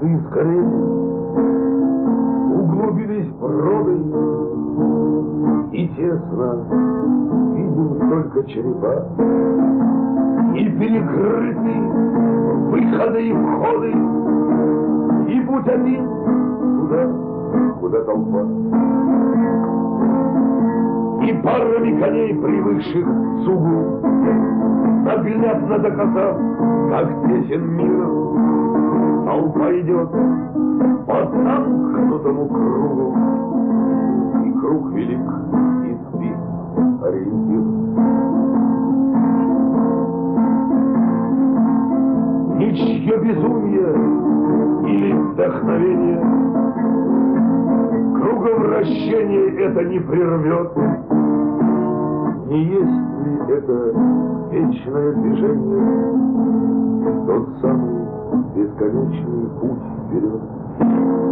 Мосты сгорели, углубились броды, и тесно видим только черепа, и перекрыты выходы и входы, и путь один туда, куда толпа. И парами коней, привыкших к цугу, наглядно доказав, как тесен мир, толпа идет по замкнутому кругу, и круг велик, и спит ориентир. Ничье безумие или вдохновение круговращение это не прервет. Не есть ли это вечное движение, тот самый бесконечный путь вперед?